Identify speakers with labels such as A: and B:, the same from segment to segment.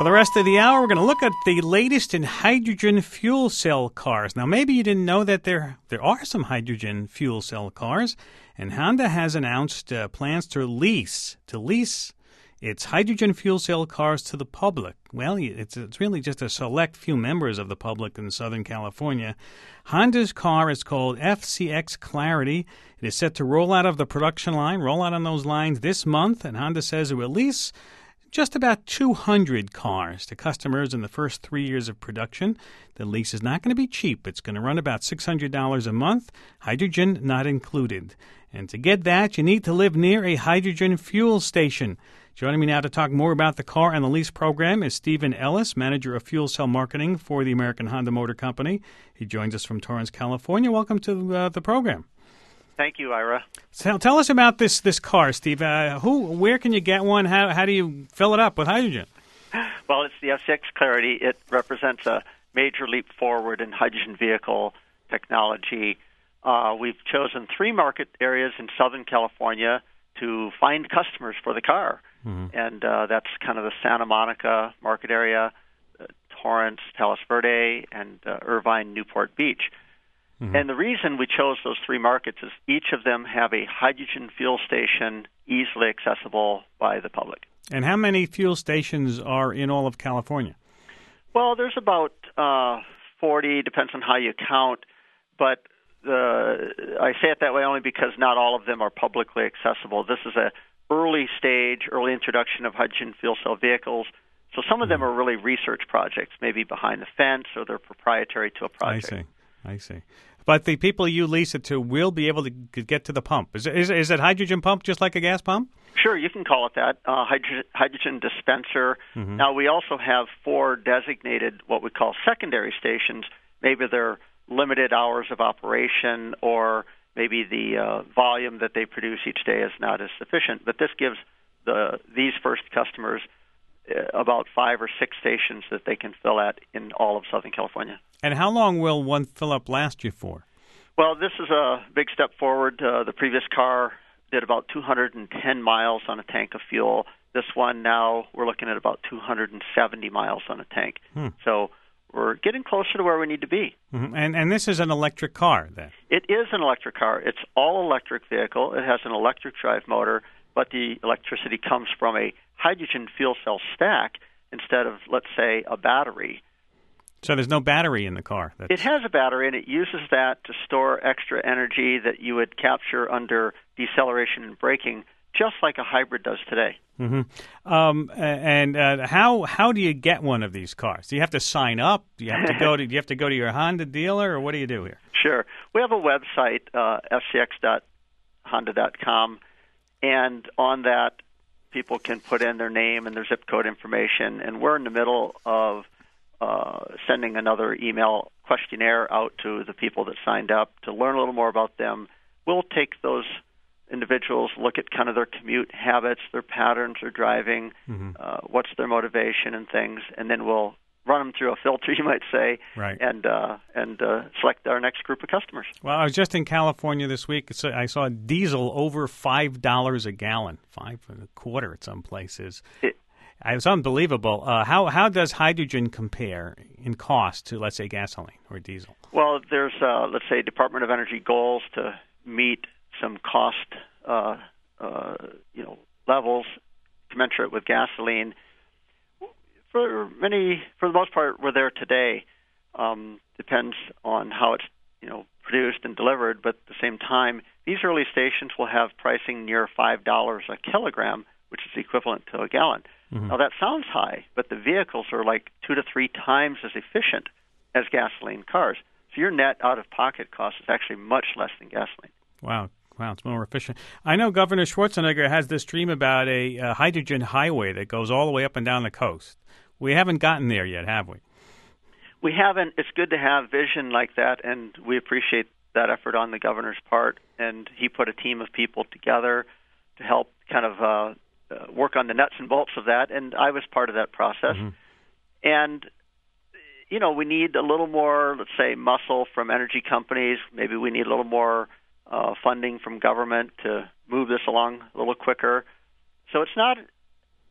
A: For the rest of the hour, we're going to look at the latest in hydrogen fuel cell cars. Now, maybe you didn't know that there are some hydrogen fuel cell cars, and Honda has announced plans to lease its hydrogen fuel cell cars to the public. Well, it's really just a select few members of the public in Southern California. Honda's car is called FCX Clarity. It is set to roll out on those lines this month, and Honda says it will lease just about 200 cars to customers in the first 3 years of production. The lease is not going to be cheap. It's going to run about $600 a month, hydrogen not included. And to get that, you need to live near a hydrogen fuel station. Joining me now to talk more about the car and the lease program is Stephen Ellis, Manager of Fuel Cell Marketing for the American Honda Motor Company. He joins us from Torrance, California. Welcome to the program.
B: Thank you, Ira.
A: So tell us about this car, Steve. Where can you get one? How do you fill it up with hydrogen?
B: Well, it's the FCX Clarity. It represents a major leap forward in hydrogen vehicle technology. We've chosen 3 market areas in Southern California to find customers for the car. Mm-hmm. And that's kind of the Santa Monica market area, Torrance, Palos Verde, and Irvine, Newport Beach. Mm-hmm. And the reason we chose those 3 markets is each of them have a hydrogen fuel station easily accessible by the public.
A: And how many fuel stations are in all of California?
B: Well, there's about 40, depends on how you count, but I say it that way only because not all of them are publicly accessible. This is a early introduction of hydrogen fuel cell vehicles. So some of them are really research projects, maybe behind the fence, or they're proprietary to a project.
A: I see. But the people you lease it to will be able to get to the pump. Is it hydrogen pump just like a gas pump?
B: Sure, you can call it that, hydrogen dispenser. Mm-hmm. Now, we also have 4 designated what we call secondary stations. Maybe they're limited hours of operation, or maybe the volume that they produce each day is not as sufficient. But this gives these first customers about 5 or 6 stations that they can fill at in all of Southern California.
A: And how long will one fill-up last you for?
B: Well, this is a big step forward. The previous car did about 210 miles on a tank of fuel. This one now, we're looking at about 270 miles on a tank. So we're getting closer to where we need to be.
A: Mm-hmm. And this is an electric car, then?
B: It is an electric car. It's all-electric vehicle. It has an electric drive motor, but the electricity comes from a hydrogen fuel cell stack instead of, let's say, a battery.
A: So there's no battery in the car?
B: It has a battery, and it uses that to store extra energy that you would capture under deceleration and braking, just like a hybrid does today.
A: Mm-hmm. How do you get one of these cars? Do you have to sign up? Do you have to go to your Honda dealer, or what do you do here?
B: Sure. We have a website, fcx.honda.com, and on that, people can put in their name and their zip code information, and we're in the middle of sending another email questionnaire out to the people that signed up to learn a little more about them. We'll take those individuals, look at kind of their commute habits, their patterns, their driving, what's their motivation and things, and then we'll run them through a filter, you might say,
A: right,
B: and select our next group of customers.
A: Well, I was just in California this week. I saw diesel over $5 a gallon, $5.25 at some places. It's unbelievable. How does hydrogen compare in cost to, let's say, gasoline or diesel?
B: Well, there's, let's say, Department of Energy goals to meet some cost levels commensurate with gasoline. For the most part, we're there today. Depends on how it's produced and delivered, but at the same time, these early stations will have pricing near $5 a kilogram, which is equivalent to a gallon. Mm-hmm. Now, that sounds high, but the vehicles are like 2 to 3 times as efficient as gasoline cars. So your net out-of-pocket cost is actually much less than gasoline.
A: Wow, it's more efficient. I know Governor Schwarzenegger has this dream about a hydrogen highway that goes all the way up and down the coast. We haven't gotten there yet, have we?
B: We haven't. It's good to have vision like that, and we appreciate that effort on the governor's part. And he put a team of people together to help kind of work on the nuts and bolts of that, and I was part of that process. Mm-hmm. And, we need a little more, let's say, muscle from energy companies. Maybe we need a little more funding from government to move this along a little quicker. So it's not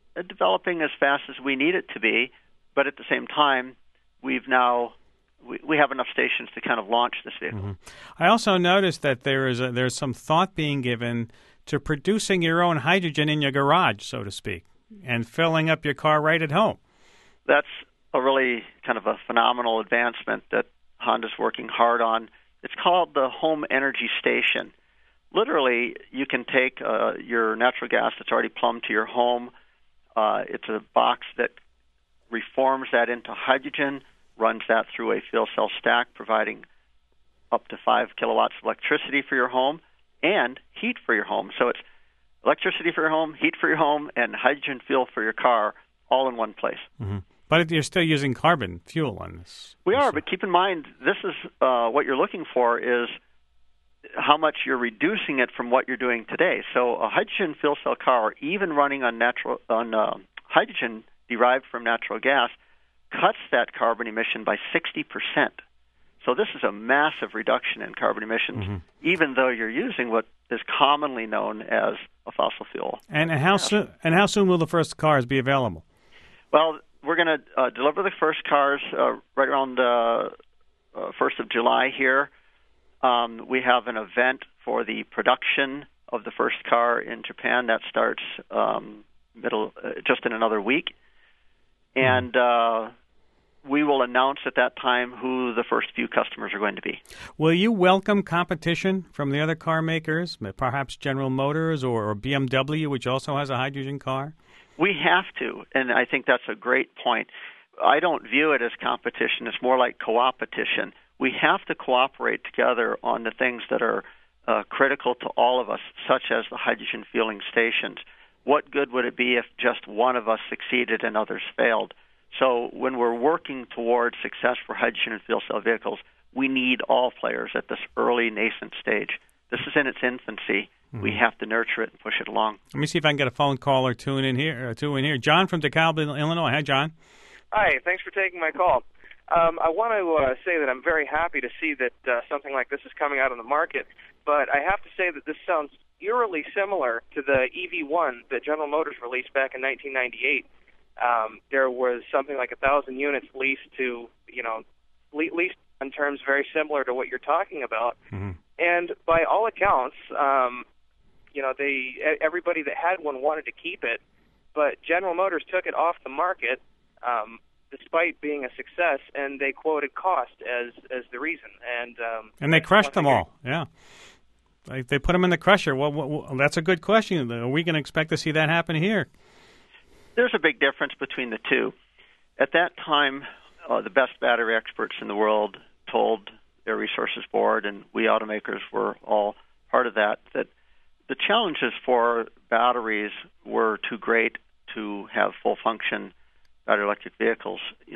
B: developing as fast as we need it to be, but at the same time, we have enough stations to kind of launch this vehicle.
A: I also noticed that there's some thought being given to producing your own hydrogen in your garage, so to speak, and filling up your car right at home.
B: That's a really kind of a phenomenal advancement that Honda's working hard on. It's called the Home Energy Station. Literally, you can take your natural gas that's already plumbed to your home. It's a box that reforms that into hydrogen, runs that through a fuel cell stack, providing up to 5 kilowatts of electricity for your home and heat for your home. So it's electricity for your home, heat for your home, and hydrogen fuel for your car all in one place.
A: Mm-hmm. But you're still using carbon fuel on this.
B: We are, but keep in mind, this is what you're looking for is how much you're reducing it from what you're doing today. So a hydrogen fuel cell car, even running on hydrogen derived from natural gas, cuts that carbon emission by 60%. So this is a massive reduction in carbon emissions, even though you're using what is commonly known as a fossil fuel.
A: And how soon will the first cars be available?
B: Well, we're going to deliver the first cars right around 1st of July here. We have an event for the production of the first car in Japan that starts just in another week. And we will announce at that time who the first few customers are going to be.
A: Will you welcome competition from the other car makers, perhaps General Motors or BMW, which also has a hydrogen car?
B: We have to, and I think that's a great point. I don't view it as competition. It's more like co-opetition. We have to cooperate together on the things that are critical to all of us, such as the hydrogen fueling stations. What good would it be if just one of us succeeded and others failed? So when we're working towards success for hydrogen and fuel cell vehicles, we need all players at this early nascent stage. This is in its infancy. We have to nurture it and push it along.
A: Let me see if I can get a phone call or two in here. John from DeKalb, Illinois. Hi, John.
C: Hi. Thanks for taking my call. I want to say that I'm very happy to see that something like this is coming out on the market, but I have to say that this sounds eerily similar to the EV1 that General Motors released back in 1998. There was something like 1,000 units leased to, leased on terms very similar to what you're talking about. And by all accounts, everybody that had one wanted to keep it, but General Motors took it off the market despite being a success, and they quoted cost as the reason. And
A: they crushed them all, yeah. They put them in the crusher. Well, that's a good question. Are we going to expect to see that happen here?
B: There's a big difference between the two. At that time, the best battery experts in the world told their resources board, and we automakers were all part of that the challenges for batteries were too great to have full function battery electric vehicles,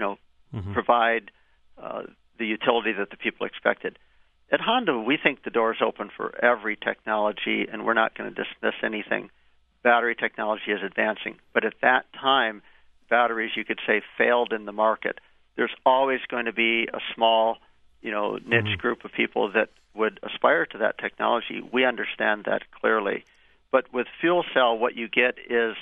B: provide the utility that the people expected. At Honda, we think the door is open for every technology, and we're not going to dismiss anything. Battery technology is advancing. But at that time, batteries, you could say, failed in the market. There's always going to be a small, niche group of people that would aspire to that technology. We understand that clearly. But with fuel cell, what you get is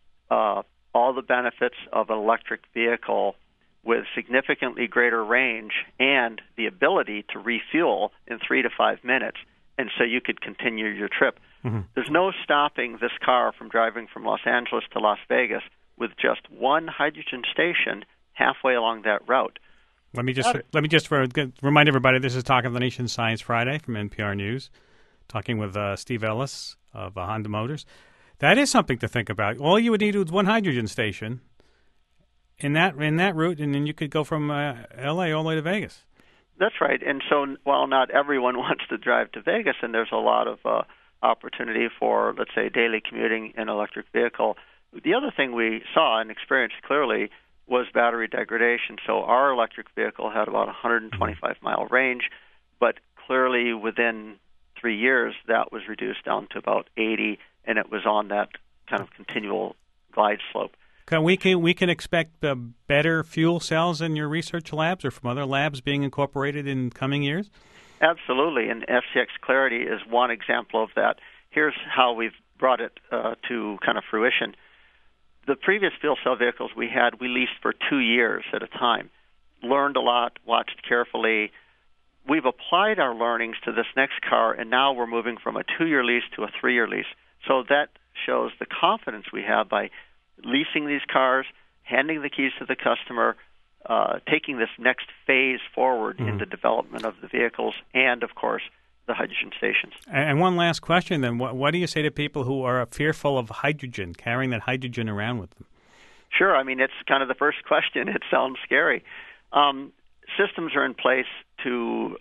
B: all the benefits of an electric vehicle with significantly greater range and the ability to refuel in 3 to 5 minutes, and so you could continue your trip. There's no stopping this car from driving from Los Angeles to Las Vegas with just one hydrogen station halfway along that route.
A: Let me just remind everybody, this is Talk of the Nation Science Friday from NPR News, talking with Steve Ellis of Honda Motors. That is something to think about. All you would need is one hydrogen station in that route, and then you could go from L.A. all the way to Vegas.
B: That's right. And so while not everyone wants to drive to Vegas, and there's a lot of opportunity for, let's say, daily commuting in an electric vehicle, the other thing we saw and experienced clearly was battery degradation. So our electric vehicle had about 125-mile range, but clearly within 3 years that was reduced down to about 80, and it was on that kind of continual glide slope.
A: We can expect better fuel cells in your research labs or from other labs being incorporated in coming years?
B: Absolutely, and FCX Clarity is one example of that. Here's how we've brought it to kind of fruition. the previous fuel cell vehicles we leased for 2 years at a time. Learned a lot, watched carefully. We've applied our learnings to this next car, and now we're moving from a 2-year lease to a 3-year lease. So that shows the confidence we have by leasing these cars, handing the keys to the customer, taking this next phase forward in the development of the vehicles and, of course, the hydrogen stations.
A: And one last question then. What do you say to people who are fearful of hydrogen, carrying that hydrogen around with them?
B: Sure. I mean, it's kind of the first question. It sounds scary. Systems are in place to,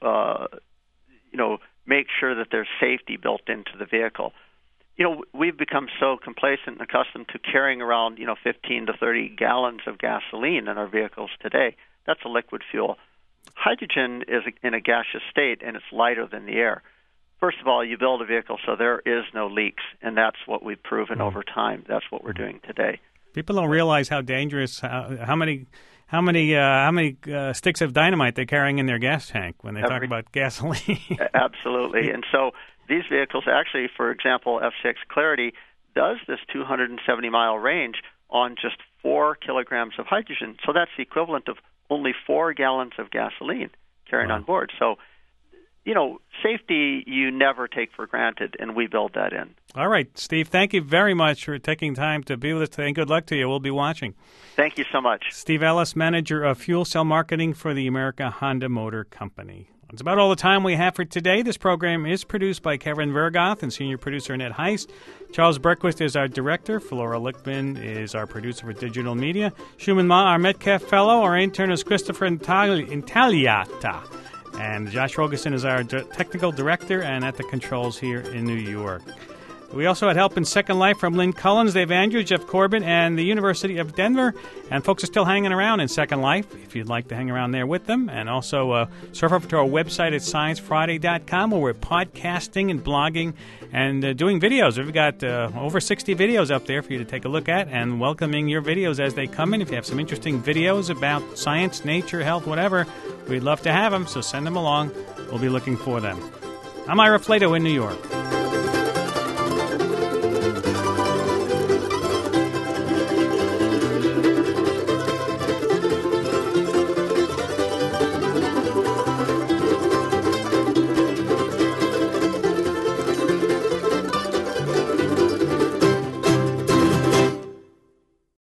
B: make sure that there's safety built into the vehicle. We've become so complacent and accustomed to carrying around, 15 to 30 gallons of gasoline in our vehicles today. That's a liquid fuel. Hydrogen is in a gaseous state, and it's lighter than the air. First of all, you build a vehicle so there is no leaks, and that's what we've proven over time. That's what we're doing today.
A: People don't realize how dangerous, how many sticks of dynamite they're carrying in their gas tank when they talk about gasoline.
B: Absolutely. And so these vehicles actually, for example, F6 Clarity does this 270-mile range on just 4 kilograms of hydrogen. So that's the equivalent of only 4 gallons of gasoline carrying on board. So, safety you never take for granted, and we build that in.
A: All right, Steve, thank you very much for taking time to be with us today, and good luck to you. We'll be watching.
B: Thank you so much.
A: Steve Ellis, Manager of Fuel Cell Marketing for the American Honda Motor Company. That's about all the time we have for today. This program is produced by Kevin Vergoth and senior producer Annette Heist. Charles Berquist is our director. Flora Lickman is our producer for digital media. Shuman Ma, our Metcalf Fellow. Our intern is Christopher Intagliata. And Josh Rogerson is our technical director and at the controls here in New York. We also had help in Second Life from Lynn Collins, Dave Andrews, Jeff Corbin, and the University of Denver. And folks are still hanging around in Second Life if you'd like to hang around there with them. And also surf over to our website at sciencefriday.com where we're podcasting and blogging and doing videos. We've got over 60 videos up there for you to take a look at and welcoming your videos as they come in. If you have some interesting videos about science, nature, health, whatever, we'd love to have them, so send them along. We'll be looking for them. I'm Ira Flato in New York.